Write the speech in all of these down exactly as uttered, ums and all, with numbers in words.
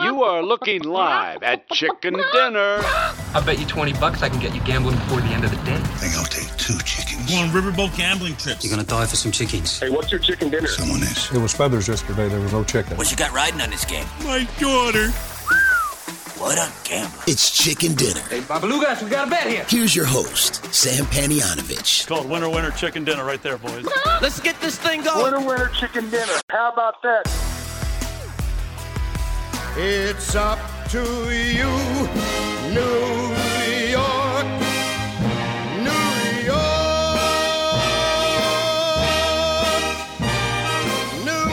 You are looking live at Chicken Dinner. I bet you twenty bucks I can get you gambling before the end of the day. I think I'll take two chickens. Go on riverboat gambling trips. You're gonna die for some chickens. Hey, what's your chicken dinner? Someone is. It was feathers yesterday. There was no chicken. What you got riding on this game? My daughter. What a gambler. It's Chicken Dinner. Hey, Babalugas, we got a bet here. Here's your host, Sam Panianovich. It's called Winner Winner Chicken Dinner right there, boys. Let's get this thing going. Winner, winner, chicken dinner. How about that? It's up to you, New York, New York, New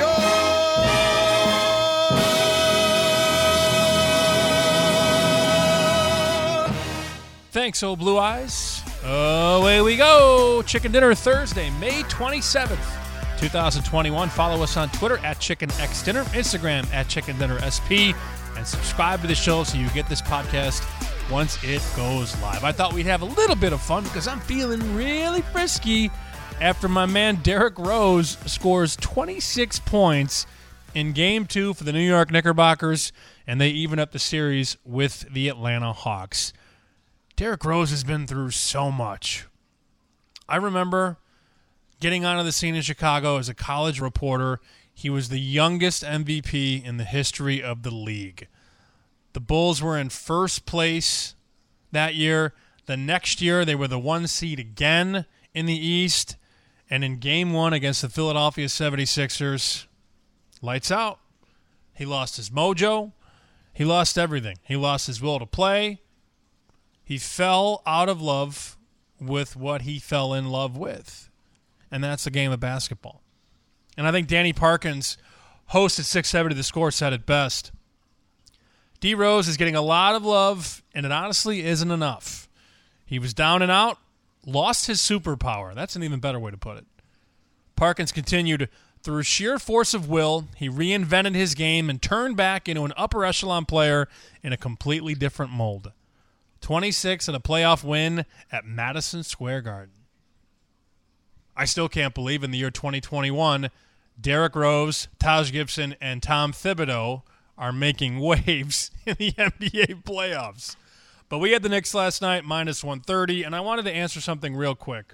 York. Thanks, old Blue Eyes. Away we go. Chicken Dinner Thursday, May twenty-seventh, twenty twenty-one. Follow us on Twitter at Chicken X Dinner, Instagram at Chicken Dinner S P, and subscribe to the show so you get this podcast once it goes live. I thought we'd have a little bit of fun because I'm feeling really frisky after my man Derrick Rose scores twenty-six points in Game two for the New York Knickerbockers, and they even up the series with the Atlanta Hawks. Derrick Rose has been through so much. I remember getting onto the scene in Chicago as a college reporter. He was the youngest M V P in the history of the league. The Bulls were in first place that year. The next year, they were the one seed again in the East. And in game one against the Philadelphia seventy-sixers, lights out. He lost his mojo. He lost everything. He lost his will to play. He fell out of love with what he fell in love with. And that's the game of basketball. And I think Danny Parkins, host at six seventy The Score, said it best. D. Rose is getting a lot of love, and it honestly isn't enough. He was down and out, lost his superpower. That's an even better way to put it. Parkins continued, through sheer force of will, he reinvented his game and turned back into an upper echelon player in a completely different mold. twenty-six and a playoff win at Madison Square Garden. I still can't believe in the year twenty twenty-one, Derrick Rose, Taj Gibson, and Tom Thibodeau are making waves in the N B A playoffs. But we had the Knicks last night, minus one thirty, and I wanted to answer something real quick.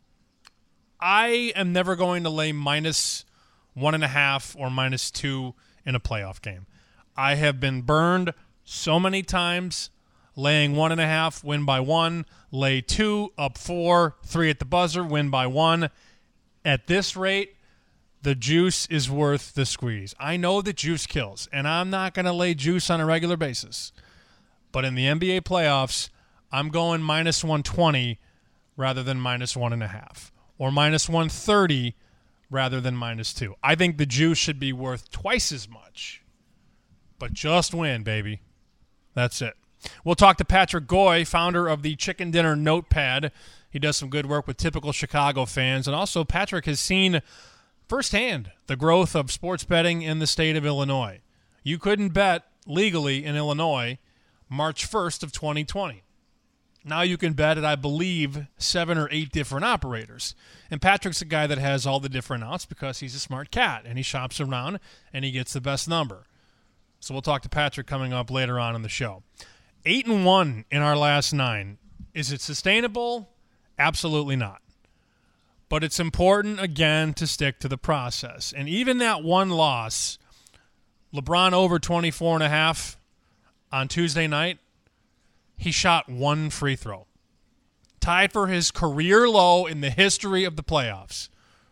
I am never going to lay minus one and a half or minus two in a playoff game. I have been burned so many times. Laying one and a half, win by one. Lay two, up four. Three at the buzzer, win by one. At this rate, the juice is worth the squeeze. I know that juice kills, and I'm not going to lay juice on a regular basis. But in the N B A playoffs, I'm going minus one twenty rather than minus one and a half. Or minus one thirty rather than minus two. I think the juice should be worth twice as much. But just win, baby. That's it. We'll talk to Patrick Goy, founder of the Chicken Dinner Notepad. He does some good work with typical Chicago fans. And also, Patrick has seen firsthand the growth of sports betting in the state of Illinois. You couldn't bet legally in Illinois March first of twenty twenty. Now you can bet at, I believe, seven or eight different operators. And Patrick's a guy that has all the different outs because he's a smart cat, and he shops around, and he gets the best number. So we'll talk to Patrick coming up later on in the show. Eight and one in our last nine. Is it sustainable? Absolutely not. But it's important, again, to stick to the process. And even that one loss, LeBron over twenty-four and a half on Tuesday night, he shot one free throw. Tied for his career low in the history of the playoffs.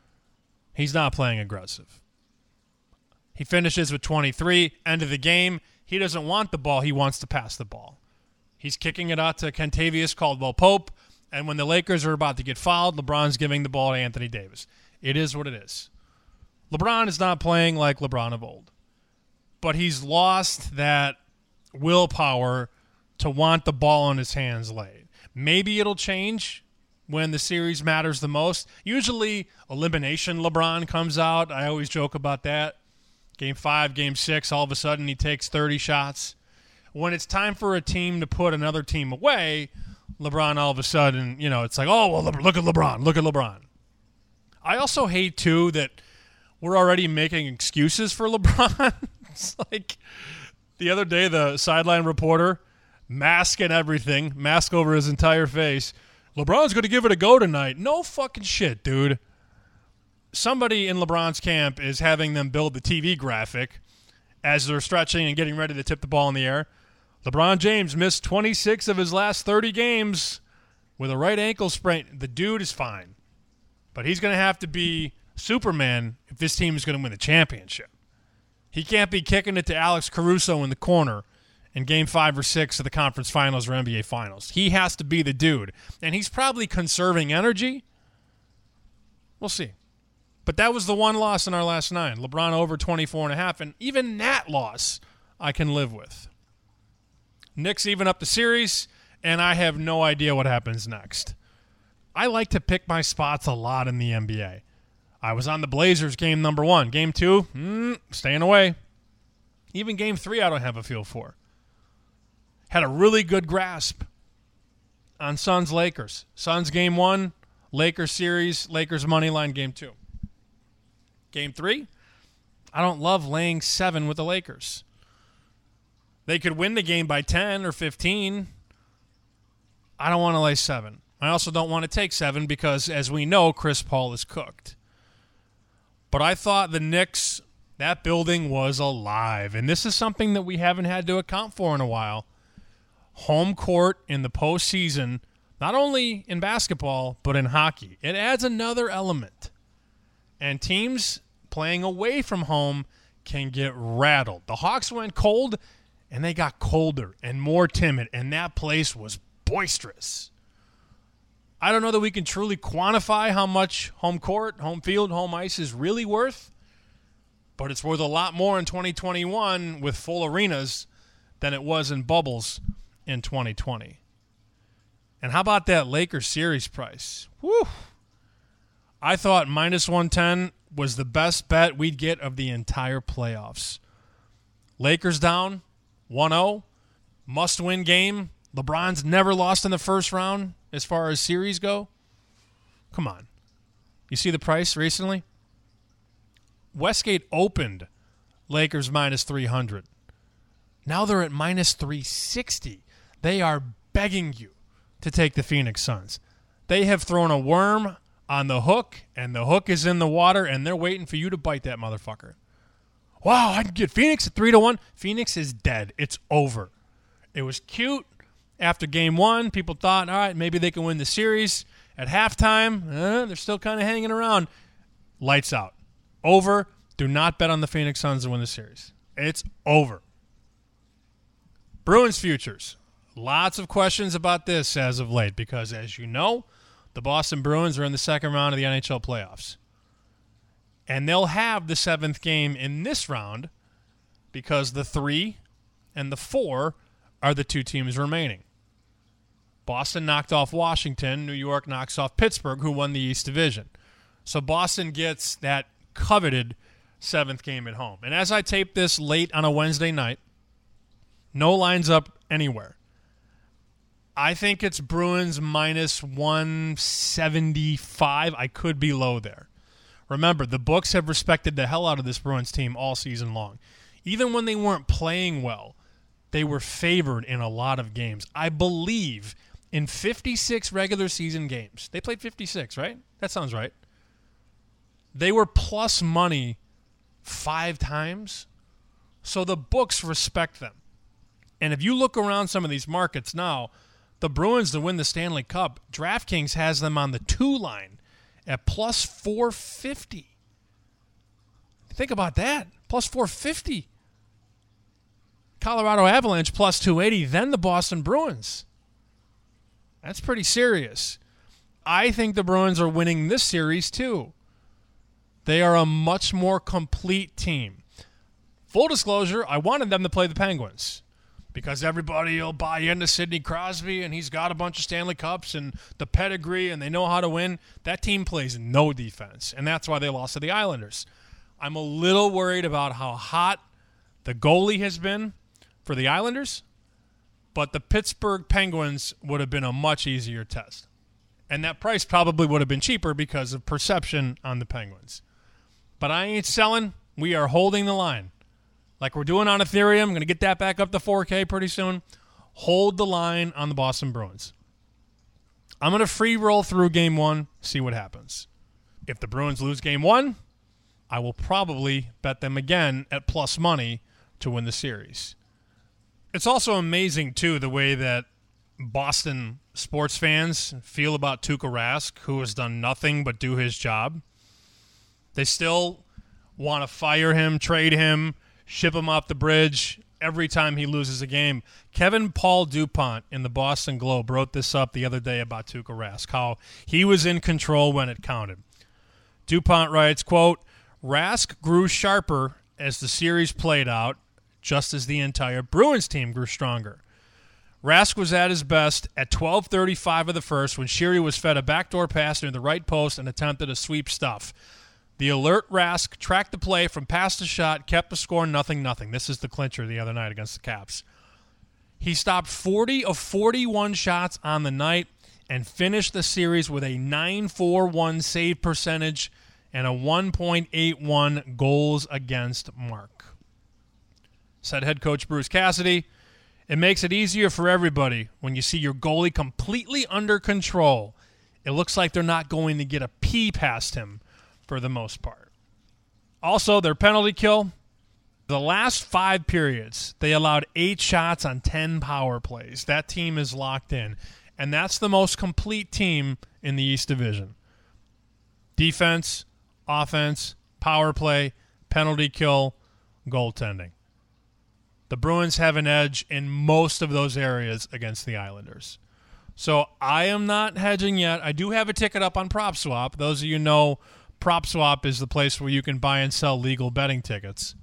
He's not playing aggressive. He finishes with twenty-three. End of the game. He doesn't want the ball. He wants to pass the ball. He's kicking it out to Kentavious Caldwell-Pope, and when the Lakers are about to get fouled, LeBron's giving the ball to Anthony Davis. It is what it is. LeBron is not playing like LeBron of old, but he's lost that willpower to want the ball in his hands late. Maybe it'll change when the series matters the most. Usually, elimination LeBron comes out. I always joke about that. Game five, game six, all of a sudden he takes thirty shots. When it's time for a team to put another team away, LeBron all of a sudden, you know, it's like, oh, well, look at LeBron, look at LeBron. I also hate, too, that we're already making excuses for LeBron. It's like The other day, the sideline reporter, mask and everything, mask over his entire face, LeBron's going to give it a go tonight. No fucking shit, dude. Somebody in LeBron's camp is having them build the T V graphic as they're stretching and getting ready to tip the ball in the air. LeBron James missed twenty-six of his last thirty games with a right ankle sprain. The dude is fine. But he's going to have to be Superman if this team is going to win the championship. He can't be kicking it to Alex Caruso in the corner in game five or six of the conference finals or N B A finals. He has to be the dude. And he's probably conserving energy. We'll see. But that was the one loss in our last nine. LeBron over twenty-four and a half, and even that loss I can live with. Knicks even up the series, and I have no idea what happens next. I like to pick my spots a lot in the N B A. I was on the Blazers game number one. Game two, mm, staying away. Even game three I don't have a feel for. Had a really good grasp on Suns-Lakers. Suns game one, Lakers series, Lakers money line game two. Game three, I don't love laying seven with the Lakers. They could win the game by ten or fifteen. I don't want to lay seven. I also don't want to take seven because, as we know, Chris Paul is cooked. But I thought the Knicks, that building was alive. And this is something that we haven't had to account for in a while. Home court in the postseason, not only in basketball, but in hockey. It adds another element. And teams playing away from home can get rattled. The Hawks went cold, and they got colder and more timid, and that place was boisterous. I don't know that we can truly quantify how much home court, home field, home ice is really worth, but it's worth a lot more in twenty twenty-one with full arenas than it was in bubbles in twenty twenty. And how about that Lakers series price? Woo! I thought minus one ten was the best bet we'd get of the entire playoffs. Lakers down one oh, must-win game. LeBron's never lost in the first round as far as series go. Come on. You see the price recently? Westgate opened Lakers minus three hundred. Now they're at minus three sixty. They are begging you to take the Phoenix Suns. They have thrown a worm on the hook, and the hook is in the water, and they're waiting for you to bite that motherfucker. Wow, I can get Phoenix at three to one. Phoenix is dead. It's over. It was cute. After game one, people thought, all right, maybe they can win the series. At halftime, eh, they're still kind of hanging around. Lights out. Over. Do not bet on the Phoenix Suns to win the series. It's over. Bruins futures. Lots of questions about this as of late because, as you know, the Boston Bruins are in the second round of the N H L playoffs. And they'll have the seventh game in this round because the three and the four are the two teams remaining. Boston knocked off Washington. New York knocks off Pittsburgh, who won the East Division. So Boston gets that coveted seventh game at home. And as I tape this late on a Wednesday night, no lines up anywhere. I think it's Bruins minus one seventy-five. I could be low there. Remember, the books have respected the hell out of this Bruins team all season long. Even when they weren't playing well, they were favored in a lot of games. I believe in fifty-six regular season games. They played fifty-six, right? That sounds right. They were plus money five times. So the books respect them. And if you look around some of these markets now, the Bruins to win the Stanley Cup, DraftKings has them on the two line at plus four fifty. Think about that. Plus four fifty. Colorado Avalanche plus two eighty, then the Boston Bruins. That's pretty serious. I think the Bruins are winning this series too. They are a much more complete team. Full disclosure, I wanted them to play the Penguins because everybody will buy into Sidney Crosby and he's got a bunch of Stanley Cups and the pedigree and they know how to win. That team plays no defense, and that's why they lost to the Islanders. I'm a little worried about how hot the goalie has been for the Islanders, but the Pittsburgh Penguins would have been a much easier test. And that price probably would have been cheaper because of perception on the Penguins. But I ain't selling. We are holding the line. like we're doing on Ethereum. I'm going to get that back up to four K pretty soon. Hold the line on the Boston Bruins. I'm going to free roll through game one, see what happens. If the Bruins lose game one, I will probably bet them again at plus money to win the series. It's also amazing, too, the way that Boston sports fans feel about Tuukka Rask, who has done nothing but do his job. They still want to fire him, trade him, ship him off the bridge every time he loses a game. Kevin Paul DuPont in the Boston Globe wrote this up the other day about Tuukka Rask, how he was in control when it counted. DuPont writes, quote, Rask grew sharper as the series played out, just as the entire Bruins team grew stronger. Rask was at his best at twelve thirty-five of the first when Sheary was fed a backdoor pass near the right post and attempted a sweep stuff. The alert Rask tracked the play from pass to shot, kept the score nothing nothing. This is the clincher the other night against the Caps. He stopped forty of forty-one shots on the night and finished the series with a nine forty-one save percentage and a one point eight one goals against mark. Said head coach Bruce Cassidy, it makes it easier for everybody when you see your goalie completely under control. It looks like they're not going to get a pee past him for the most part. Also, their penalty kill, the last five periods, they allowed eight shots on ten power plays. That team is locked in, and that's the most complete team in the East Division. Defense, offense, power play, penalty kill, goaltending. The Bruins have an edge in most of those areas against the Islanders. So I am not hedging yet. I do have a ticket up on PropSwap. Those of you know PropSwap is the place where you can buy and sell legal betting tickets.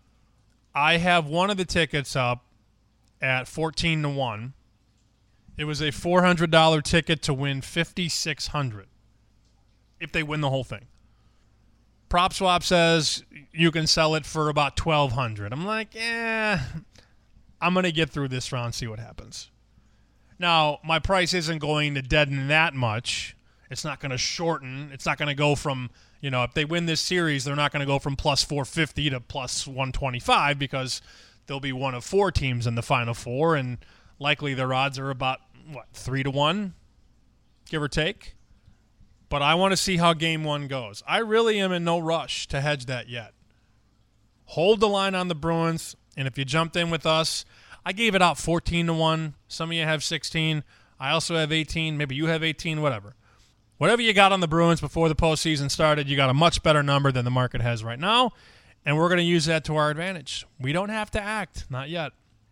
I have one of the tickets up at fourteen to one. It was a four hundred dollars ticket to win five thousand six hundred dollars if they win the whole thing. PropSwap says you can sell it for about twelve hundred dollars. I'm like, eh, I'm going to get through this round, see what happens. Now, my price isn't going to deaden that much. It's not going to shorten. It's not going to go from, you know, if they win this series, they're not going to go from plus four fifty to plus one twenty-five because they'll be one of four teams in the Final Four, and likely their odds are about, what, three to one, give or take? But I want to see how game one goes. I really am in no rush to hedge that yet. Hold the line on the Bruins, and if you jumped in with us, I gave it out fourteen to one. Some of you have sixteen. I also have eighteen. Maybe you have eighteen, whatever. Whatever you got on the Bruins before the postseason started, you got a much better number than the market has right now, and we're going to use that to our advantage. We don't have to act. Not yet.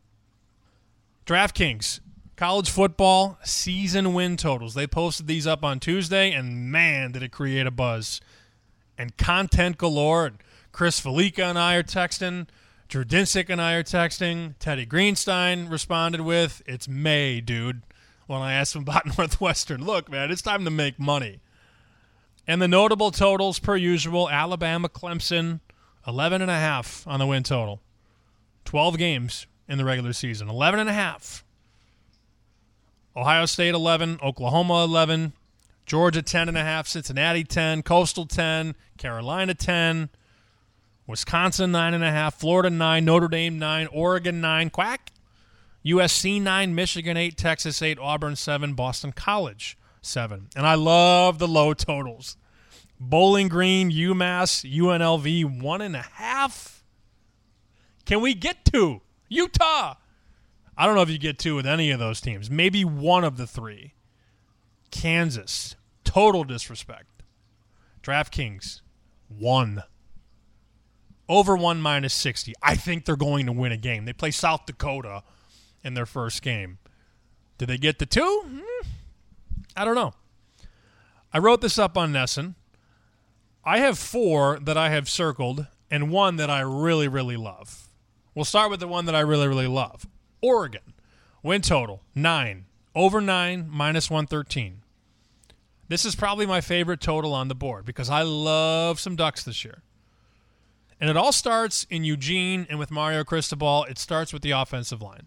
DraftKings. College football season win totals. They posted these up on Tuesday, and man, did it create a buzz. And content galore. Chris Felica and I are texting. Drew Dinsick and I are texting. Teddy Greenstein responded with, it's May, dude. When I asked him about Northwestern, look, man, it's time to make money. And the notable totals, per usual, Alabama, Clemson, eleven and a half on the win total. twelve games in the regular season, eleven and a half. Ohio State eleven, Oklahoma eleven, Georgia ten and a half, Cincinnati ten, Coastal ten, Carolina ten, Wisconsin nine and a half, Florida nine, Notre Dame nine, Oregon nine, quack, U S C nine, Michigan eight, Texas eight, Auburn seven, Boston College seven. And I love the low totals. Bowling Green, UMass, U N L V one and a half. Can we get two? Utah. I don't know if you get two with any of those teams. Maybe one of the three. Kansas. Total disrespect. DraftKings. One. Over one minus sixty. I think they're going to win a game. They play South Dakota in their first game. Did they get the two? Hmm. I don't know. I wrote this up on Nesson. I have four that I have circled and one that I really, really love. We'll start with the one that I really, really love. Oregon. Win total, nine. Over nine, minus one thirteen. This is probably my favorite total on the board because I love some Ducks this year. And it all starts in Eugene and with Mario Cristobal. It starts with the offensive line.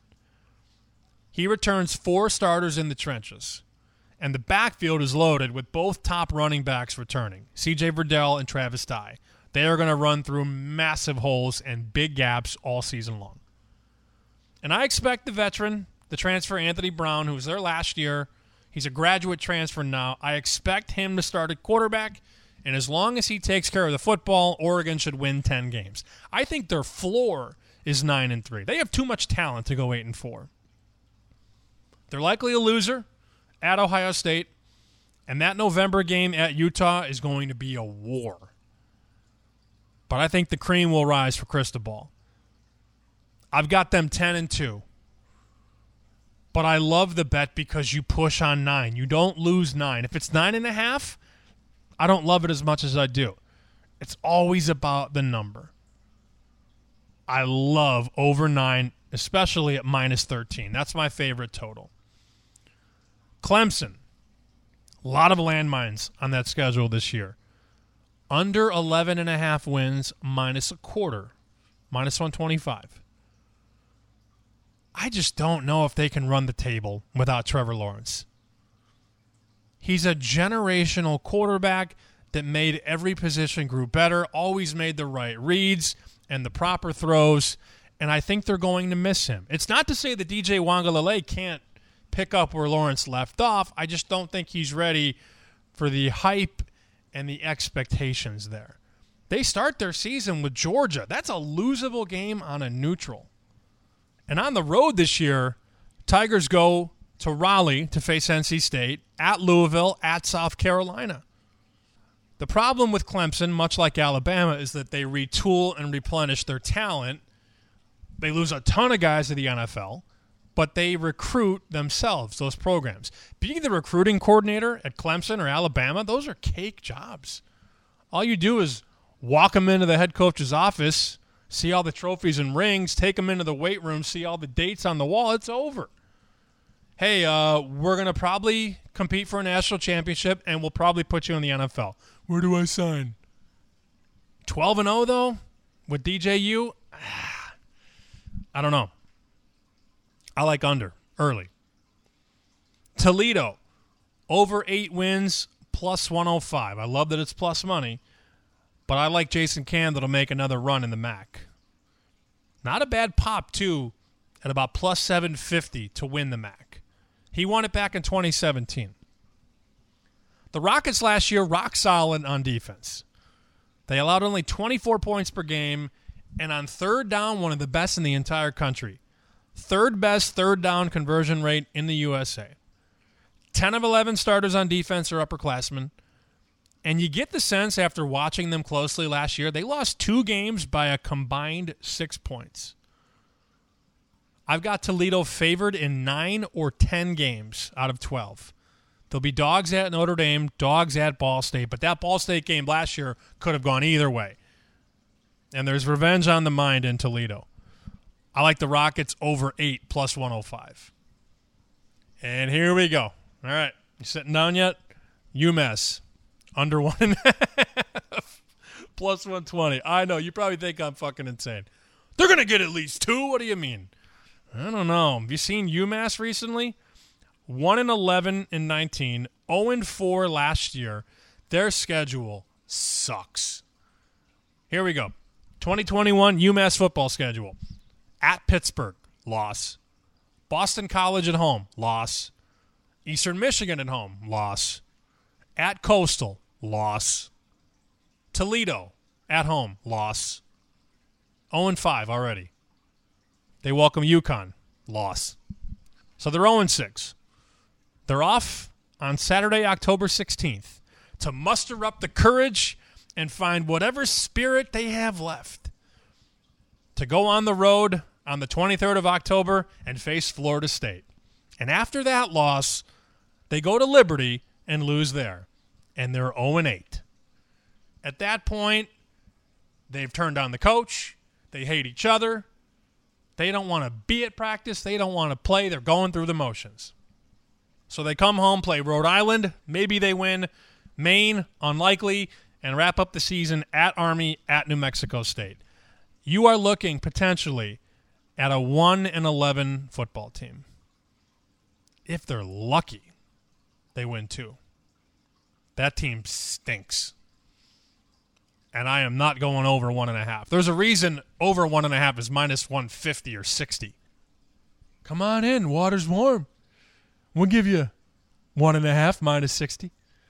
He returns four starters in the trenches. And the backfield is loaded with both top running backs returning, C J Verdell and Travis Dye. They are going to run through massive holes and big gaps all season long. And I expect the veteran, the transfer Anthony Brown, who was there last year, he's a graduate transfer now. I expect him to start at quarterback, and as long as he takes care of the football, Oregon should win ten games. I think their floor is nine and three. They have too much talent to go eight and four. They're likely a loser at Ohio State, and that November game at Utah is going to be a war. But I think the cream will rise for Cristobal. I've got them ten and two. But I love the bet because you push on nine. You don't lose nine. If it's nine and a half, I don't love it as much as I do. It's always about the number. I love over nine, especially at minus thirteen. That's my favorite total. Clemson. A lot of landmines on that schedule this year. Under eleven and a half wins, minus a quarter. Minus one twenty-five. I just don't know if they can run the table without Trevor Lawrence. He's a generational quarterback that made every position group better, always made the right reads and the proper throws, and I think they're going to miss him. It's not to say that D J Uiagalelei can't pick up where Lawrence left off. I just don't think he's ready for the hype and the expectations there. They start their season with Georgia. That's a losable game on a neutral. And on the road this year, Tigers go to Raleigh to face N C State, at Louisville, at South Carolina. The problem with Clemson, much like Alabama, is that they retool and replenish their talent. They lose a ton of guys to the N F L, but they recruit themselves, those programs. Being the recruiting coordinator at Clemson or Alabama, those are cake jobs. All you do is walk them into the head coach's office, see all the trophies and rings, take them into the weight room, see all the dates on the wall. It's over. Hey, uh, we're going to probably compete for a national championship, and we'll probably put you in the N F L. Where do I sign? twelve and oh, though, with D J U? I don't know. I like under, early. Toledo, over eight wins, plus one oh five. I love that it's plus money. But I like Jason Campbell to make another run in the M A C. Not a bad pop, too, at about plus seven fifty to win the M A C. He won it back in twenty seventeen. The Rockets last year, rock solid on defense. They allowed only twenty-four points per game, and on third down, one of the best in the entire country. Third best third down conversion rate in the U S A. ten of eleven starters on defense are upperclassmen. And you get the sense after watching them closely last year, they lost two games by a combined six points. I've got Toledo favored in nine or ten games out of twelve. They'll be dogs at Notre Dame, dogs at Ball State, but that Ball State game last year could have gone either way. And there's revenge on the mind in Toledo. I like the Rockets over eight plus one oh five. And here we go. All right. You sitting down yet? UMass. Under one and a half. Plus one twenty. I know. You probably think I'm fucking insane. They're going to get at least two? What do you mean? I don't know. Have you seen UMass recently? one and eleven in nineteen. oh and four last year. Their schedule sucks. Here we go. twenty twenty-one UMass football schedule. At Pittsburgh, loss. Boston College at home, loss. Eastern Michigan at home, loss. At Coastal, loss. Toledo, at home, loss. oh and five already. They welcome UConn, loss. So they're oh and six. They're off on Saturday, October sixteenth to muster up the courage and find whatever spirit they have left to go on the road on the twenty-third of October and face Florida State. And after that loss, they go to Liberty and lose there. And they're oh and eight. At that point, they've turned on the coach. They hate each other. They don't want to be at practice. They don't want to play. They're going through the motions. So they come home, play Rhode Island. Maybe they win. Maine, unlikely. And wrap up the season at Army, at New Mexico State. You are looking potentially at a one and eleven football team. If they're lucky, they win two. That team stinks. and I am not going over one and a half. There's a reason over one and a half is minus one fifty or sixty. Come on in, water's warm. We'll give you one and a half minus sixty.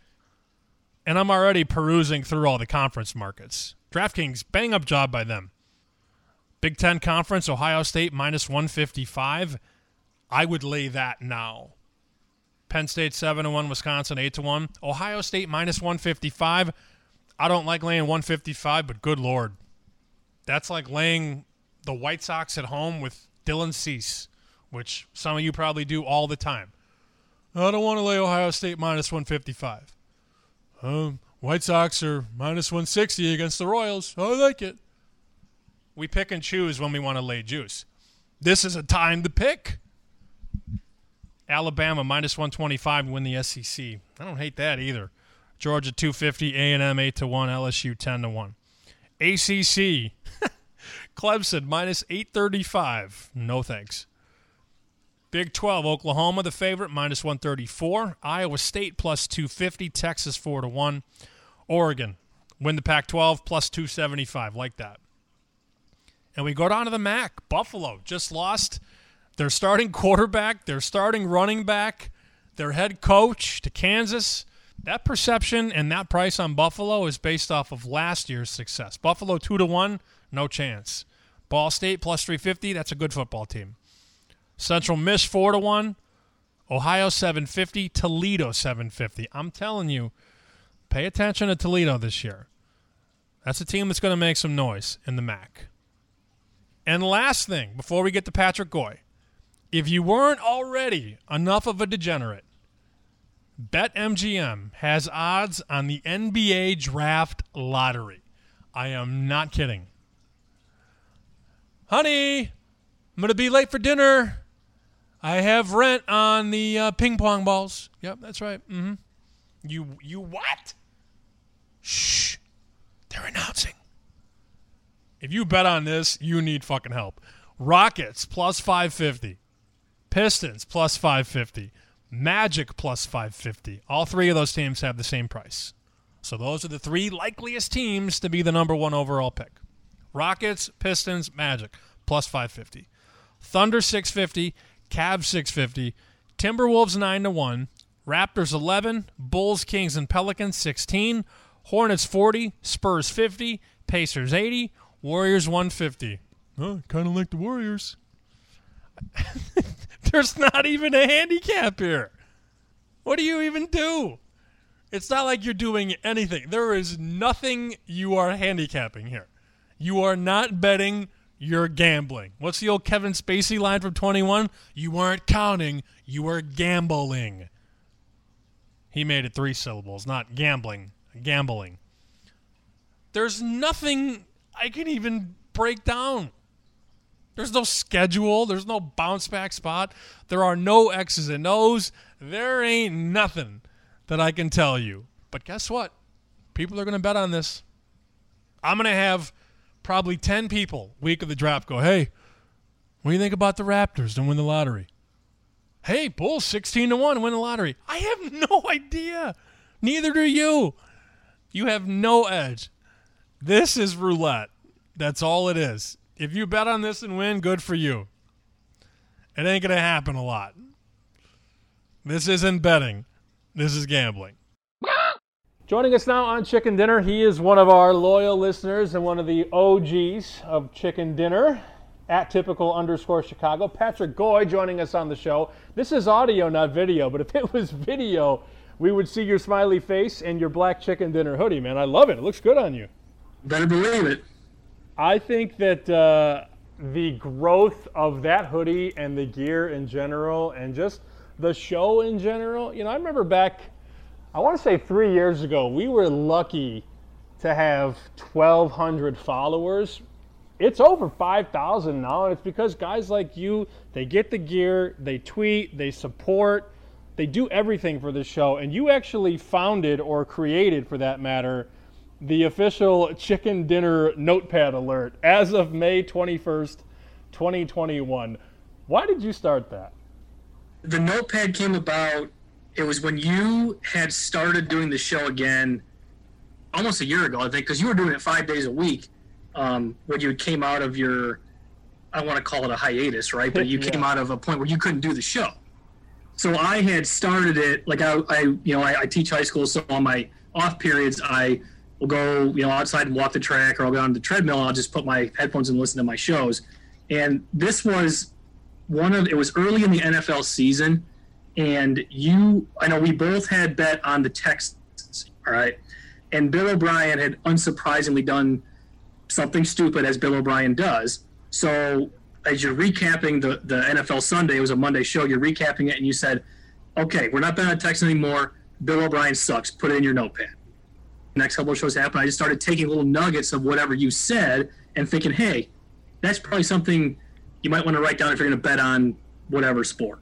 And I'm already perusing through all the conference markets. DraftKings, bang up job by them. Big Ten Conference, Ohio State minus one fifty-five. I would lay that now. Penn State seven to one, Wisconsin eight to one. Ohio State minus one fifty-five. I don't like laying one fifty-five, but good Lord. That's like laying the White Sox at home with Dylan Cease, which some of you probably do all the time. I don't want to lay Ohio State minus one fifty-five. Um, White Sox are minus one sixty against the Royals. I like it. We pick and choose when we want to lay juice. This is a time to pick. Alabama minus one twenty-five to win the S E C. I don't hate that either. Georgia two fifty, A and M eight to one, L S U ten to one. A C C, Clemson minus eight thirty-five. No thanks. Big twelve, Oklahoma the favorite, minus one thirty-four. Iowa State plus two fifty, Texas four to one. Oregon, win the Pac twelve, plus two seventy-five, like that. And we go down to the M A C. Buffalo just lost their starting quarterback, their starting running back, their head coach to Kansas. That perception and that price on Buffalo is based off of last year's success. Buffalo two to one, no chance. Ball State plus three fifty, that's a good football team. Central Miss four to one, Ohio seven fifty, Toledo seven fifty. I'm telling you, pay attention to Toledo this year. That's a team that's going to make some noise in the M A C. And last thing, before we get to Patrick Goy, if you weren't already enough of a degenerate, BetMGM has odds on the N B A Draft Lottery. I am not kidding. Honey, I'm going to be late for dinner. I have rent on the uh, ping pong balls. Yep, that's right. Mm-hmm. You, you what? Shh. They're announcing. If you bet on this, you need fucking help. Rockets plus five fifty. Pistons plus five fifty. Magic plus five fifty. All three of those teams have the same price. So those are the three likeliest teams to be the number one overall pick. Rockets, Pistons, Magic, plus five fifty. Thunder six fifty, Cavs six fifty, Timberwolves nine to one, Raptors eleven, Bulls, Kings, and Pelicans sixteen, Hornets forty, Spurs fifty, Pacers eighty, Warriors one fifty. Oh, kind of like the Warriors. There's not even a handicap here. What do you even do? It's not like you're doing anything. There is nothing you are handicapping here. You are not betting, you're gambling. What's the old Kevin Spacey line from twenty-one? You weren't counting, you were gambling. He made it three syllables, not gambling, gambling. There's nothing I can even break down. There's no schedule. There's no bounce back spot. There are no X's and O's. There ain't nothing that I can tell you. But guess what? People are going to bet on this. I'm going to have probably ten people week of the draft go, hey, what do you think about the Raptors to win the lottery? Hey, Bulls sixteen to one to win the lottery. I have no idea. Neither do you. You have no edge. This is roulette. That's all it is. If you bet on this and win, good for you. It ain't going to happen a lot. This isn't betting. This is gambling. Joining us now on Chicken Dinner, he is one of our loyal listeners and one of the O Gs of Chicken Dinner, at typical underscore Chicago. Patrick Goy joining us on the show. This is audio, not video, but if it was video, we would see your smiley face and your black Chicken Dinner hoodie, man. I love it. It looks good on you. Better believe it. I think that uh, the growth of that hoodie and the gear in general and just the show in general, you know, I remember back, I want to say three years ago, we were lucky to have twelve hundred followers. It's over five thousand now, and it's because guys like you, they get the gear, they tweet, they support, they do everything for the show, and you actually founded or created, for that matter, the official Chicken Dinner Notepad alert as of May twenty-first, twenty twenty-one. Why did you start that? The Notepad came about, it was when you had started doing the show again. almost a year ago, I think, because you were doing it five days a week um, when you came out of your, I don't want to call it a hiatus, right? But you yeah. came out of a point where you couldn't do the show. So I had started it, like I, I you know, I, I teach high school, so on my off periods, I will go, you know, outside and walk the track, or I'll go on the treadmill and I'll just put my headphones and listen to my shows. And this was one of, it was early in the N F L season, and you, I know we both had bet on the Texans, all right? And Bill O'Brien had unsurprisingly done something stupid, as Bill O'Brien does. So as you're recapping the, the N F L Sunday, it was a Monday show, you're recapping it, and you said, okay, we're not betting on Texans anymore. Bill O'Brien sucks. Put it in your notepad. Next couple of shows happened, I just started taking little nuggets of whatever you said and thinking, hey, that's probably something you might want to write down if you're going to bet on whatever sport.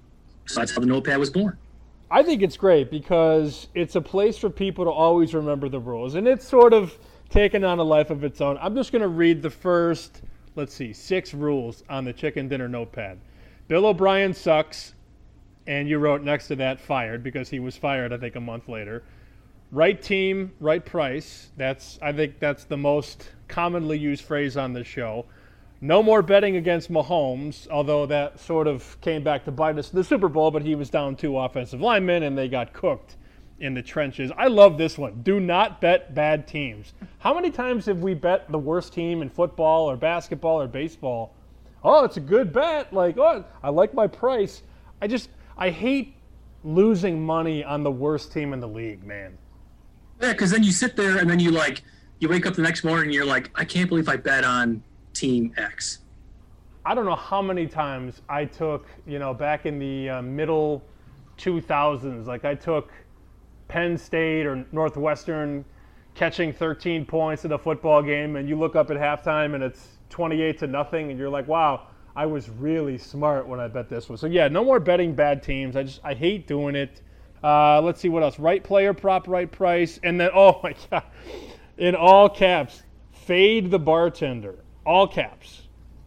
So that's how the notepad was born. I think it's great because it's a place for people to always remember the rules. And it's sort of taken on a life of its own. I'm just going to read the first, let's see, six rules on the Chicken Dinner notepad. Bill O'Brien sucks, and you wrote next to that fired because he was fired, I think, a month later. Right team, right price. That's I think that's the most commonly used phrase on the show. No more betting against Mahomes, although that sort of came back to bite us in the Super Bowl, but he was down two offensive linemen and they got cooked in the trenches. I love this one. Do not bet bad teams. How many times have we bet the worst team in football or basketball or baseball? Oh, it's a good bet. Like, oh, I like my price. I just, I hate losing money on the worst team in the league, man. Yeah, because then you sit there and then you like, you wake up the next morning and you're like, I can't believe I bet on Team X. I don't know how many times I took, you know, back in the uh, middle two thousands, like I took Penn State or Northwestern catching thirteen points in a football game, and you look up at halftime and it's twenty-eight to nothing, and you're like, wow, I was really smart when I bet this one. So yeah, no more betting bad teams. I just, I hate doing it. Uh, let's see what else. Right player prop, right price. And then, oh my God, in all caps, fade the bartender. All caps.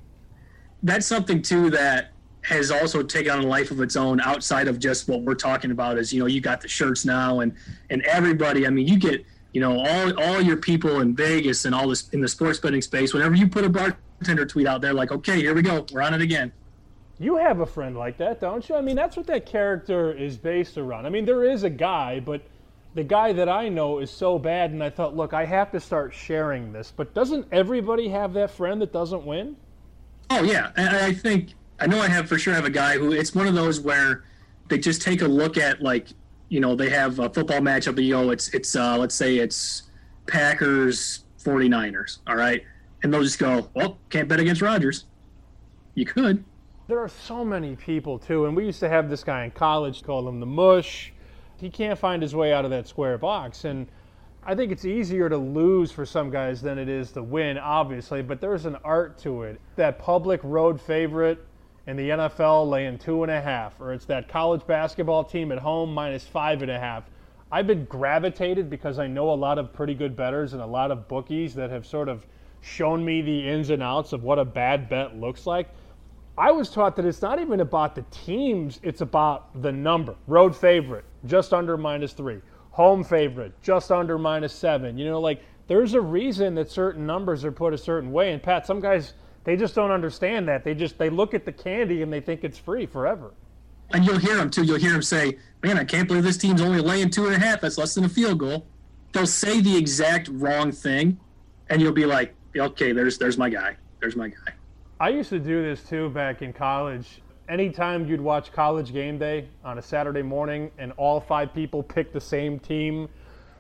That's something, too, that has also taken on a life of its own outside of just what we're talking about is, you know, you got the shirts now and, and everybody, I mean, you get, you know, all all your people in Vegas and all this in the sports betting space, whenever you put a bartender tweet out there, like, okay, here we go. We're on it again. You have a friend like that, don't you? I mean, that's what that character is based around. I mean, there is a guy, but the guy that I know is so bad, and I thought, look, I have to start sharing this. But doesn't everybody have that friend that doesn't win? Oh, yeah. And I think, I know I have for sure have a guy who, it's one of those where they just take a look at, like, you know, they have a football matchup, and, you know, it's, it's uh, let's say it's Packers forty-niners, all right? And they'll just go, well, can't bet against Rodgers. You could. There are so many people, too, and we used to have this guy in college, call him the Mush. He can't find his way out of that square box, and I think it's easier to lose for some guys than it is to win, obviously, but there's an art to it. That public road favorite in the N F L laying two and a half, or it's that college basketball team at home minus five and a half. I've been gravitated because I know a lot of pretty good bettors and a lot of bookies that have sort of shown me the ins and outs of what a bad bet looks like. I was taught that it's not even about the teams, it's about the number. Road favorite, just under minus three. Home favorite, just under minus seven. You know, like, there's a reason that certain numbers are put a certain way. And, Pat, some guys, they just don't understand that. They just, they look at the candy and they think it's free forever. And you'll hear them, too. You'll hear them say, man, I can't believe this team's only laying two and a half. That's less than a field goal. They'll say the exact wrong thing, and you'll be like, okay, there's there's my guy. There's my guy. I used to do this, too, back in college. Anytime you'd watch College Game Day on a Saturday morning and all five people pick the same team,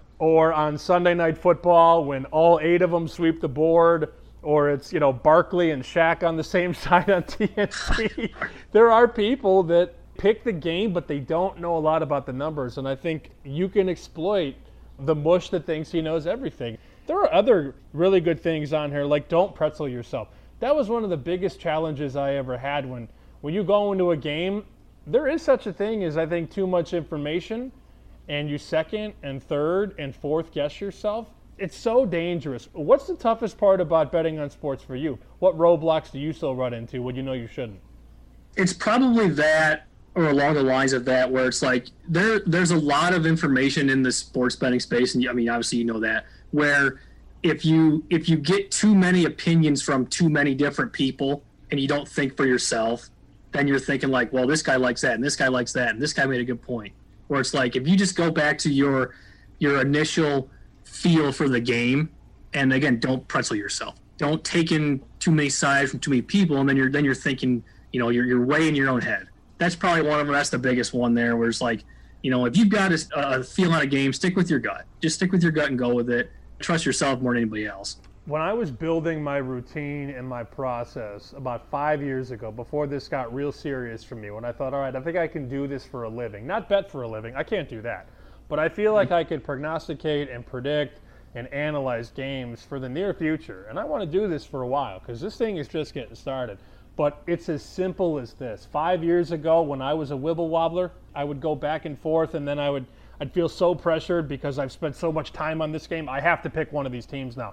or on Sunday Night Football when all eight of them sweep the board, or it's, you know, Barkley and Shaq on the same side on T N T, there are people that pick the game, but they don't know a lot about the numbers, and I think you can exploit the mush that thinks he knows everything. There are other really good things on here, like don't pretzel yourself. That was one of the biggest challenges I ever had when, when you go into a game. There is such a thing as, I think, too much information, and you second and third and fourth guess yourself. It's so dangerous. What's the toughest part about betting on sports for you? What roadblocks do you still run into when you know you shouldn't? It's probably that, or along the lines of that, where it's like there there's a lot of information in the sports betting space, and I mean, obviously you know that, where if you if you get too many opinions from too many different people and you don't think for yourself, then you're thinking like, well, this guy likes that and this guy likes that and this guy made a good point. Where it's like, if you just go back to your your initial feel for the game, and again, don't pretzel yourself. Don't take in too many sides from too many people, and then you're then you're thinking, you know, you're you're way in your own head. That's probably one of them. That's the biggest one there, where it's like, you know, if you've got a, a feel on a game, stick with your gut. Just stick with your gut and go with it. Trust yourself more than anybody else. When I was building my routine and my process about five years ago, before this got real serious for me, when I thought, all right, I think I can do this for a living. Not bet for a living. I can't do that. But I feel like I could prognosticate and predict and analyze games for the near future. And I want to do this for a while because this thing is just getting started. But it's as simple as this. Five years ago, when I was a wibble wobbler, I would go back and forth, and then I would, I'd feel so pressured because I've spent so much time on this game. I have to pick one of these teams now.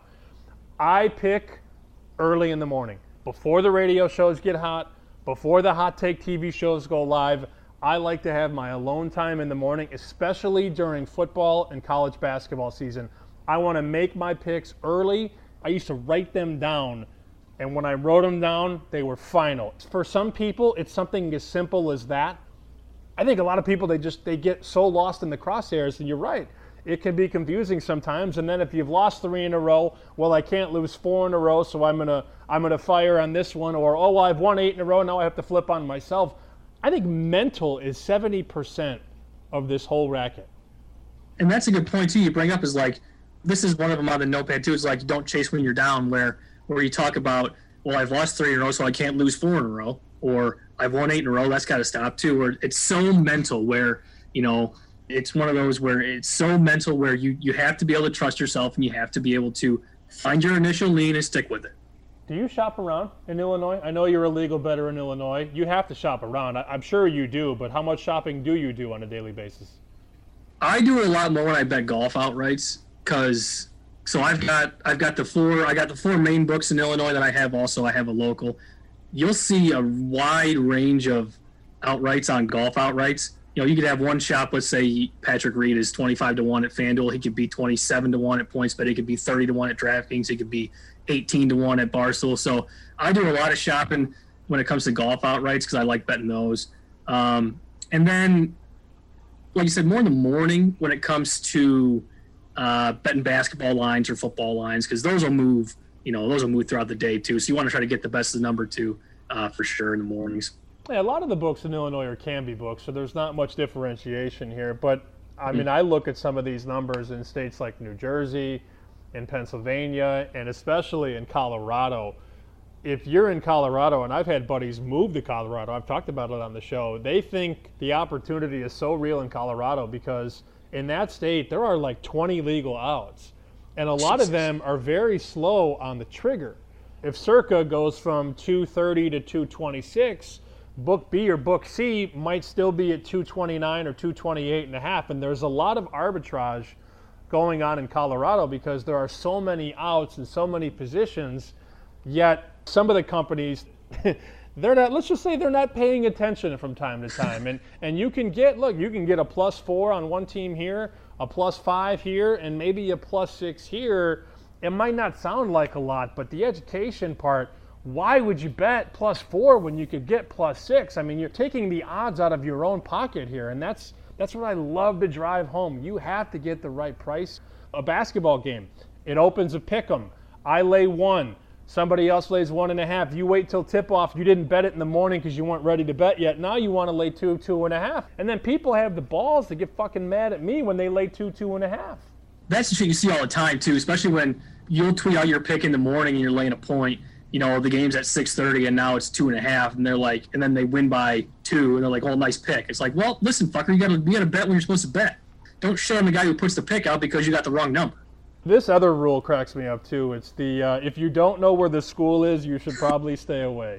I pick early in the morning, before the radio shows get hot, before the hot take T V shows go live. I like to have my alone time in the morning, especially during football and college basketball season. I want to make my picks early. I used to write them down, and when I wrote them down, they were final. For some people, it's something as simple as that. I think a lot of people, they just they get so lost in the crosshairs, and you're right. It can be confusing sometimes, and then if you've lost three in a row, well, I can't lose four in a row, so I'm gonna I'm gonna fire on this one, or oh, well, I've won eight in a row, now I have to flip on myself. I think mental is seventy percent of this whole racket. And that's a good point too. You bring up is like, this is one of them on the notepad too. It's like, don't chase when you're down, where where you talk about, well, I've lost three in a row, so I can't lose four in a row, or I've won eight in a row, that's got to stop too. Where it's so mental, where you know. It's one of those where it's so mental where you, you have to be able to trust yourself and you have to be able to find your initial lean and stick with it. Do you shop around in Illinois? I know you're a legal bettor in Illinois. You have to shop around. I, I'm sure you do, but how much shopping do you do on a daily basis? I do it a lot more when I bet golf outrights, because so I've got I've got the four I got the four main books in Illinois that I have also. I have a local. You'll see a wide range of outrights on golf outrights. You know, you could have one shop, let's say Patrick Reed is twenty-five to one at FanDuel. He could be twenty-seven to one at PointsBet. He could be thirty to one at DraftKings. He could be eighteen to one at Barstool. So I do a lot of shopping when it comes to golf outrights because I like betting those. Um, and then, like you said, more in the morning when it comes to uh, betting basketball lines or football lines, because those will move, you know, those will move throughout the day too. So you want to try to get the best of the number two uh, for sure in the mornings. Yeah, a lot of the books in Illinois are Canby books, so there's not much differentiation here. But, I mean, I look at some of these numbers in states like New Jersey, in Pennsylvania, and especially in Colorado. If you're in Colorado, and I've had buddies move to Colorado, I've talked about it on the show, they think the opportunity is so real in Colorado because in that state there are like twenty legal outs. And a lot of them are very slow on the trigger. If Circa goes from two thirty to two twenty-six, Book B or Book C might still be at two twenty-nine or two twenty-eight and a half. And there's a lot of arbitrage going on in Colorado because there are so many outs and so many positions, yet some of the companies, they're not, let's just say they're not paying attention from time to time. And and you can get, look, you can get a plus four on one team here, a plus five here, and maybe a plus six here. It might not sound like a lot, but the education part, why would you bet plus four when you could get plus six? I mean, you're taking the odds out of your own pocket here, and that's that's what I love to drive home. You have to get the right price. A basketball game, it opens a pick 'em. I lay one. Somebody else lays one and a half. You wait till tip-off. You didn't bet it in the morning because you weren't ready to bet yet. Now you want to lay two, two and a half. And then people have the balls to get fucking mad at me when they lay two, two and a half. That's the shit you see all the time, too, especially when you'll tweet out your pick in the morning and you're laying a point. You know, the game's at six thirty and now it's two and a half, and they're like, and then they win by two, and they're like, oh, nice pick. It's like, well, listen, fucker, you gotta you gotta bet when you're supposed to bet. Don't shit on the guy who puts the pick out because you got the wrong number. This other rule cracks me up too. It's the uh, if you don't know where the school is, you should probably stay away.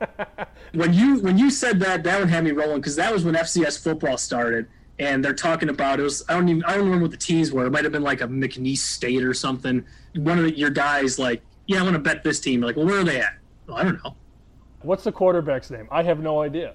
when you when you said that, that would have me rolling because that was when F C S football started, and they're talking about it was I don't even I don't remember what the teams were. It might have been like a McNeese State or something. One of the, your guys like. Yeah, I want to bet this team. Like, well, where are they at? Well, I don't know. What's the quarterback's name? I have no idea.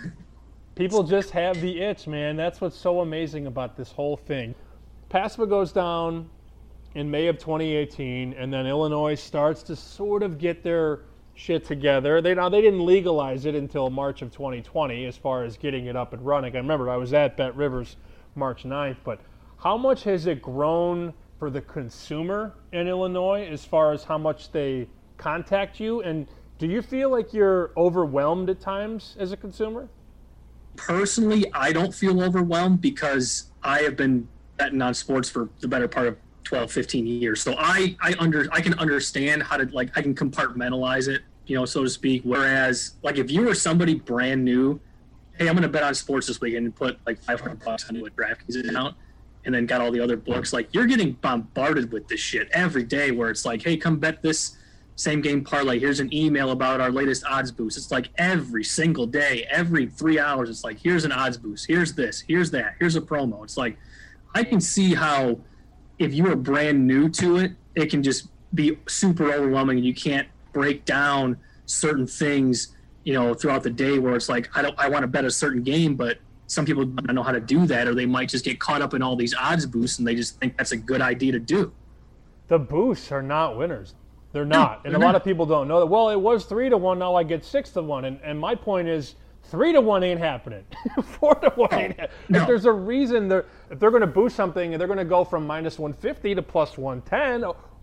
People just have the itch, man. That's what's so amazing about this whole thing. PASPA goes down in May of twenty eighteen, and then Illinois starts to sort of get their shit together. They now they didn't legalize it until March of twenty twenty as far as getting it up and running. I remember I was at Bet Rivers March ninth, but how much has it grown for the consumer in Illinois as far as how much they contact you? And do you feel like you're overwhelmed at times as a consumer? Personally, I don't feel overwhelmed because I have been betting on sports for the better part of twelve, fifteen years. So I, I under I can understand how to, like, I can compartmentalize it, you know, so to speak. Whereas, like, if you were somebody brand new, hey, I'm going to bet on sports this weekend and put like five hundred bucks into a DraftKings account, and then got all the other books, like, you're getting bombarded with this shit every day where it's like, hey, come bet this same game parlay. Here's an email about our latest odds boost. It's like every single day, every three hours, it's like, here's an odds boost. Here's this, here's that, here's a promo. It's like, I can see how if you are brand new to it, it can just be super overwhelming and you can't break down certain things, you know, throughout the day where it's like, I don't, I want to bet a certain game, but some people don't know how to do that, or they might just get caught up in all these odds boosts and they just think that's a good idea to do. The boosts are not winners. They're not. No, and a lot not. of people don't know that. Well, it was three to one, now I get six to one. And, and my point is, three to one ain't happening. Four to one oh, ain't happening. No. If there's a reason, they're, if they're going to boost something and they're going to go from minus one fifty to plus one ten,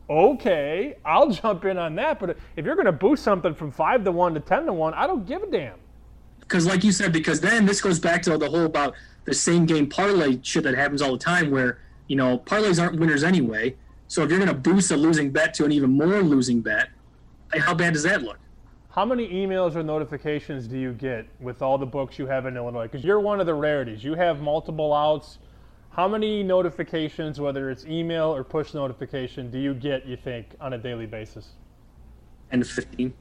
okay, I'll jump in on that. But if you're going to boost something from five to one to ten to one, I don't give a damn. Because like you said, because then this goes back to the whole about the same game parlay shit that happens all the time where, you know, parlays aren't winners anyway. So if you're going to boost a losing bet to an even more losing bet, how bad does that look? How many emails or notifications do you get with all the books you have in Illinois? Because you're one of the rarities. You have multiple outs. How many notifications, whether it's email or push notification, do you get, you think, on a daily basis? And fifteen.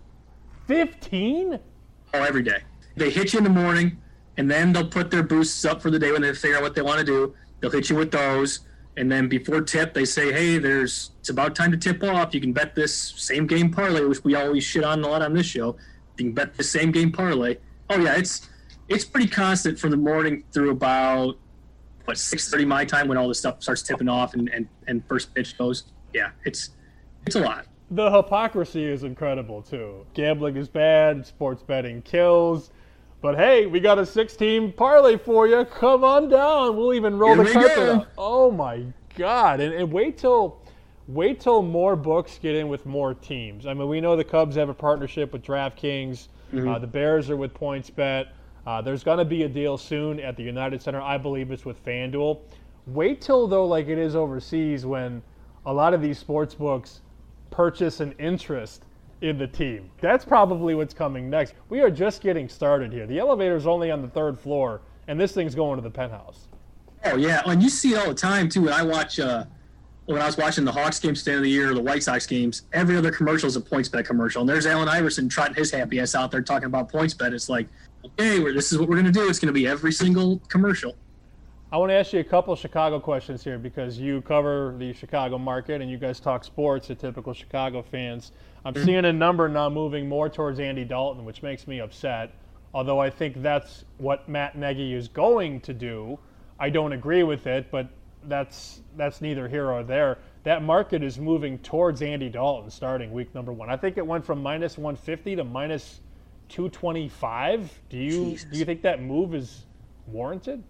fifteen? Oh, every day. They hit you in the morning, and then they'll put their boosts up for the day when they figure out what they want to do. They'll hit you with those. And then before tip, they say, hey, there's it's about time to tip off. You can bet this same game parlay, which we always shit on a lot on this show. You can bet the same game parlay. Oh, yeah, it's it's pretty constant from the morning through about, what, six thirty my time when all this stuff starts tipping off and, and, and first pitch goes. Yeah, it's it's a lot. The hypocrisy is incredible, too. Gambling is bad. Sports betting kills. But, hey, we got a six-team parlay for you. Come on down. We'll even roll Here the carpet out. Oh, my God. And, and wait till wait till more books get in with more teams. I mean, we know the Cubs have a partnership with DraftKings. Mm-hmm. Uh, the Bears are with PointsBet. Uh, there's going to be a deal soon at the United Center. I believe it's with FanDuel. Wait till, though, like it is overseas when a lot of these sports books purchase an interest in the team. That's probably what's coming next. We are just getting started here. The elevator's only on the third floor, and this thing's going to the penthouse. Oh, yeah. And you see it all the time, too. When I watch, uh, when I was watching the Hawks games stand of the year or the White Sox games, every other commercial is a PointsBet commercial. And there's Allen Iverson trotting his happy ass out there talking about PointsBet. It's like, okay, we're, this is what we're going to do. It's going to be every single commercial. I want to ask you a couple of Chicago questions here because you cover the Chicago market and you guys talk sports to typical Chicago fans. I'm mm-hmm. seeing a number now moving more towards Andy Dalton, which makes me upset. Although I think that's what Matt Nagy is going to do. I don't agree with it, but that's that's neither here or there. That market is moving towards Andy Dalton starting week number one. I think it went from minus one fifty to minus two twenty-five. Do you Jesus. do you think that move is warranted?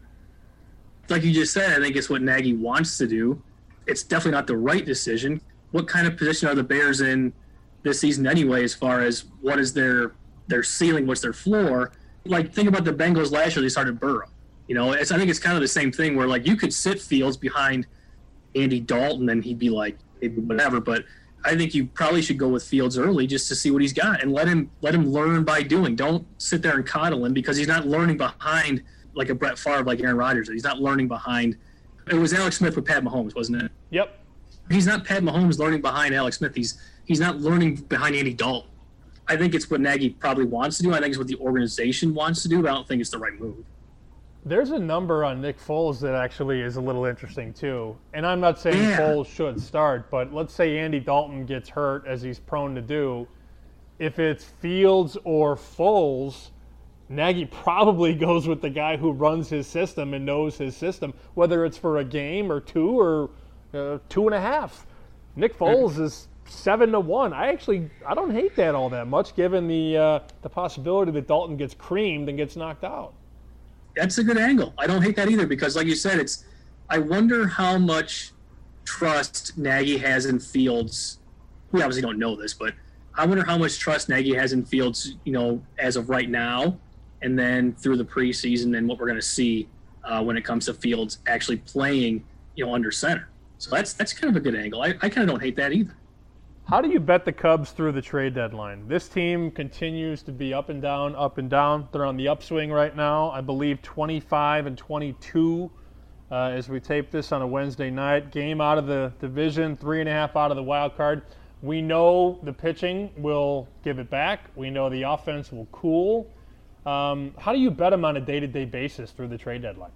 Like you just said, I think it's what Nagy wants to do. It's definitely not the right decision. What kind of position are the Bears in this season anyway, as far as what is their their ceiling, what's their floor? Like, think about the Bengals last year, they started Burrow. You know, it's, I think it's kind of the same thing where, like, you could sit Fields behind Andy Dalton and he'd be like, whatever, but I think you probably should go with Fields early just to see what he's got and let him let him learn by doing. Don't sit there and coddle him because he's not learning behind like a Brett Favre, like Aaron Rodgers. He's not learning behind. It was Alex Smith with Pat Mahomes, wasn't it? Yep. He's not Pat Mahomes learning behind Alex Smith. He's he's not learning behind Andy Dalton. I think it's what Nagy probably wants to do. I think it's what the organization wants to do, but I don't think it's the right move. There's a number on Nick Foles that actually is a little interesting too. And I'm not saying yeah. Foles should start, but let's say Andy Dalton gets hurt as he's prone to do. If it's Fields or Foles, Nagy probably goes with the guy who runs his system and knows his system, whether it's for a game or two or uh, two and a half. Nick Foles is seven to one. I actually I don't hate that all that much, given the uh, the possibility that Dalton gets creamed and gets knocked out. That's a good angle. I don't hate that either because, like you said, it's. I wonder how much trust Nagy has in Fields. We obviously don't know this, but I wonder how much trust Nagy has in Fields, you know, as of right now, and then through the preseason and what we're going to see uh, when it comes to Fields actually playing, you know, under center. So that's that's kind of a good angle. I, I kind of don't hate that either. How do you bet the Cubs through the trade deadline? This team continues to be up and down, up and down. They're on the upswing right now. I believe twenty-five and twenty-two uh, as we tape this on a Wednesday night. Game out of the division, three and a half out of the wild card. We know the pitching will give it back. We know the offense will cool. Um, how do you bet them on a day-to-day basis through the trade deadline?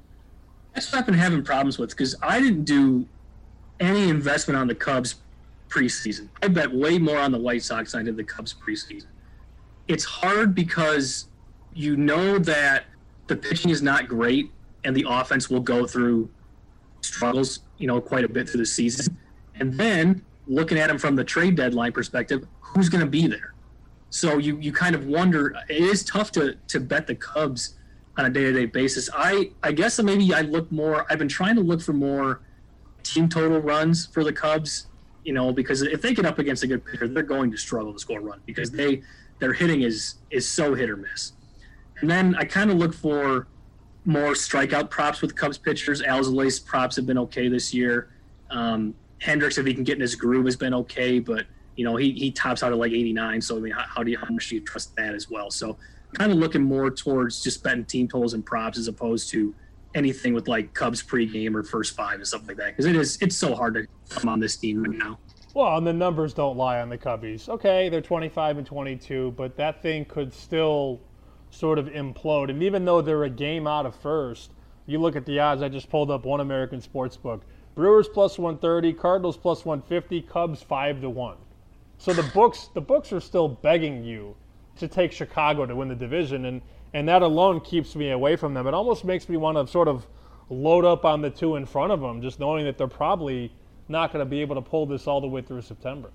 That's what I've been having problems with because I didn't do any investment on the Cubs preseason. I bet way more on the White Sox than I did the Cubs preseason. It's hard because you know that the pitching is not great and the offense will go through struggles, you know, quite a bit through the season. And then looking at them from the trade deadline perspective, who's going to be there? So you, you kind of wonder, it is tough to, to bet the Cubs on a day-to-day basis. I, I guess maybe I look more, I've been trying to look for more team total runs for the Cubs, you know, because if they get up against a good pitcher, they're going to struggle to score a run because they their hitting is is so hit or miss. And then I kind of look for more strikeout props with Cubs pitchers. Alzolay's props have been okay this year. Um, Hendricks, if he can get in his groove, has been okay, but you know he he tops out at like eighty-nine. So I mean, how, how do you how much do you trust that as well? So kind of looking more towards just betting team totals and props as opposed to anything with like Cubs pregame or first five and stuff like that, because it is it's so hard to come on this team right now. Well, and the numbers don't lie on the Cubbies. Okay, they're twenty-five and twenty-two, but that thing could still sort of implode. And even though they're a game out of first, you look at the odds. I just pulled up One American Sportsbook. Brewers plus one thirty, Cardinals plus one fifty, Cubs five to one. So the books the books are still begging you to take Chicago to win the division, and and that alone keeps me away from them. It almost makes me want to sort of load up on the two in front of them, just knowing that they're probably not going to be able to pull this all the way through September.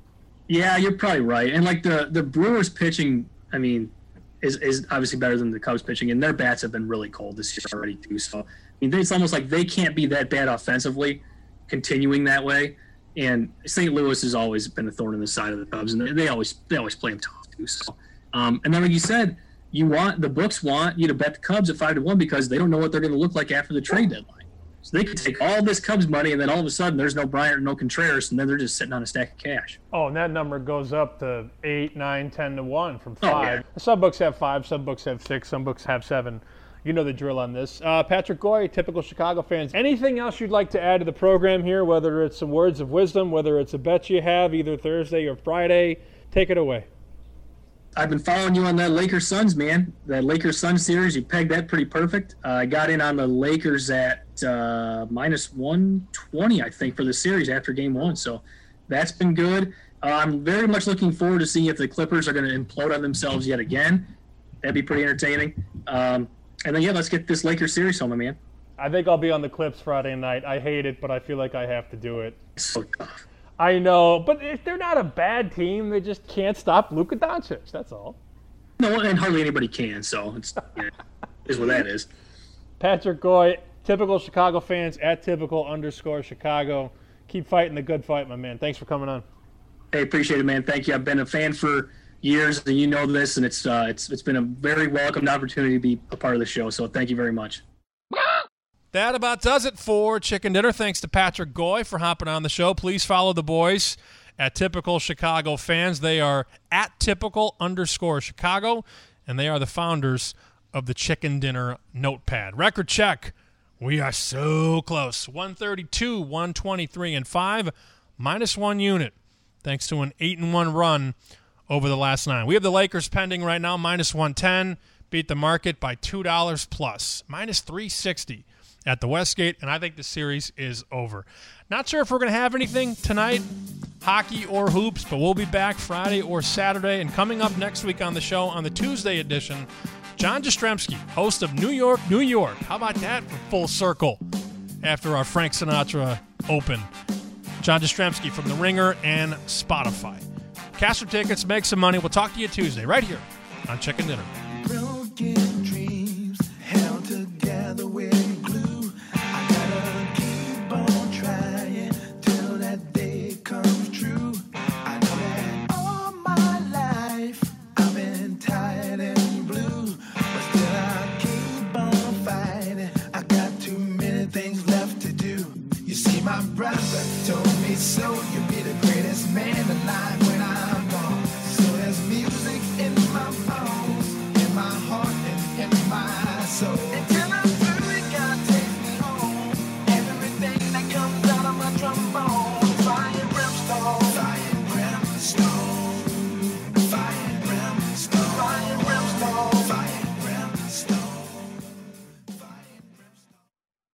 Yeah, you're probably right. And like the, the Brewers pitching, I mean, is, is obviously better than the Cubs pitching, and their bats have been really cold this year already too. So I mean, it's almost like they can't be that bad offensively, continuing that way. And Saint Louis has always been a thorn in the side of the Cubs, and they always they always play them tough too. So, um, and then like you said, you want the books want you to bet the Cubs at five to one because they don't know what they're going to look like after the trade deadline. So they could take all this Cubs money, and then all of a sudden there's no Bryant, no Contreras, and then they're just sitting on a stack of cash. Oh, and that number goes up to eight, nine, ten to one from five. Oh, yeah. Some books have five, some books have six, some books have seven. You know the drill on this. Uh, Patrick Goy, typical Chicago fans. Anything else you'd like to add to the program here, whether it's some words of wisdom, whether it's a bet you have either Thursday or Friday? Take it away. I've been following you on that Lakers Suns, man. That Lakers Suns series, you pegged that pretty perfect. Uh, I got in on the Lakers at uh, minus one twenty, I think, for the series after game one. So that's been good. Uh, I'm very much looking forward to seeing if the Clippers are going to implode on themselves yet again. That'd be pretty entertaining. Um, and then, yeah, let's get this Lakers series home, man. I think I'll be on the Clips Friday night. I hate it, but I feel like I have to do it. It's so tough. I know, but if they're not a bad team, they just can't stop Luka Doncic. That's all. No, and hardly anybody can, so it's yeah, is what that is. Patrick Goy, typical Chicago fans, at typical underscore Chicago. Keep fighting the good fight, my man. Thanks for coming on. Hey, appreciate it, man. Thank you. I've been a fan for years, and you know this, and it's uh, it's it's been a very welcomed opportunity to be a part of the show, so thank you very much. That about does it for Chicken Dinner. Thanks to Patrick Goy for hopping on the show. Please follow the boys at Typical Chicago Fans. They are at typical underscore Chicago, and they are the founders of the Chicken Dinner Notepad. Record check. We are so close. one thirty-two, one twenty-three, and five, minus one unit, thanks to an eight and one run over the last nine. We have the Lakers pending right now, minus one ten. Beat the market by two dollars plus, minus three sixty. At the Westgate, and I think the series is over. Not sure if we're going to have anything tonight, hockey or hoops, but we'll be back Friday or Saturday. And coming up next week on the show, on the Tuesday edition, John Jastrzemski, host of New York, New York. How about that for full circle after our Frank Sinatra open. John Jastrzemski from The Ringer and Spotify. Cash some tickets, make some money. We'll talk to you Tuesday right here on Chicken Dinner.